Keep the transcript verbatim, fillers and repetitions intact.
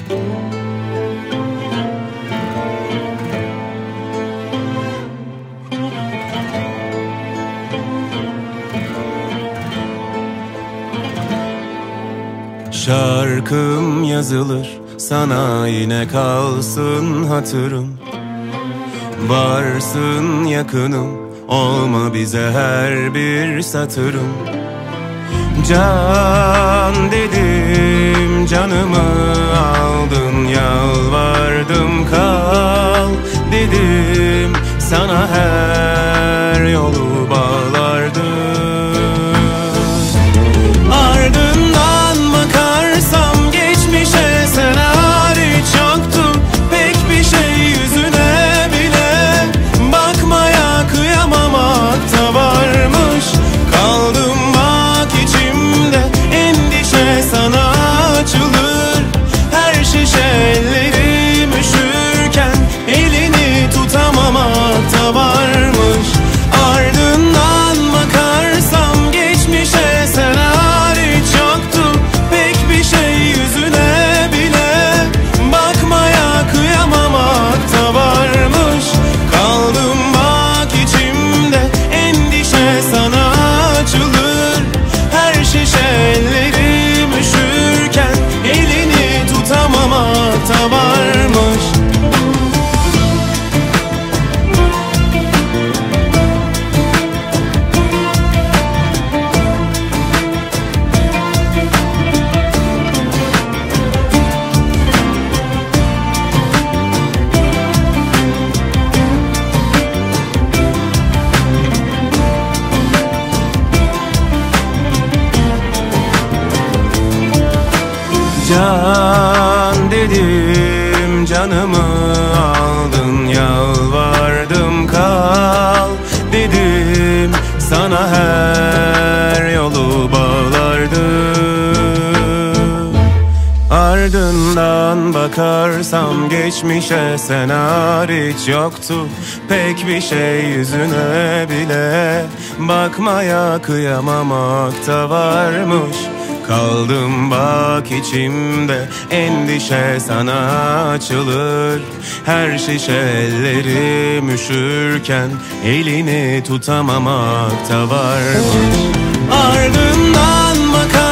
Şarkım yazılır, sana yine kalsın hatırım. Varsın yakınım, olma bize her bir satırım. Can dedim, canımı aldın, yalvardım kal dedim. Sana her yolu bağlardım. Ardından bakarsam geçmişe, sen hariç yoktu pek bir şey yüzüne bile. Bakmaya kıyamamakta varmış. Kaldım bak içimde, endişe sana açılır. Her şişe ellerim üşürken elini tutamamakta varmış. Ardından bakarsam geçmişe, sen hariç yoktu pek bir şey yüzüne bile. Bakmaya kıyamamakta varmış. Kaldım bak içimde, endişe sana açılır. Her şişe ellerim üşürken elini tutamamakta varmış. Can dedim, canımı aldın, yalvardım kal dedim. Sana her yolu bağlardım. Ardından bakarsam geçmişe, sen hariç yoktu pek bir şey yüzüne bile. Bakmaya kıyamamakta varmış. Kaldım bak içimde, endişe sana açılır. Her şişe ellerim üşürken elini tutamamakta varmış. Ardından bakar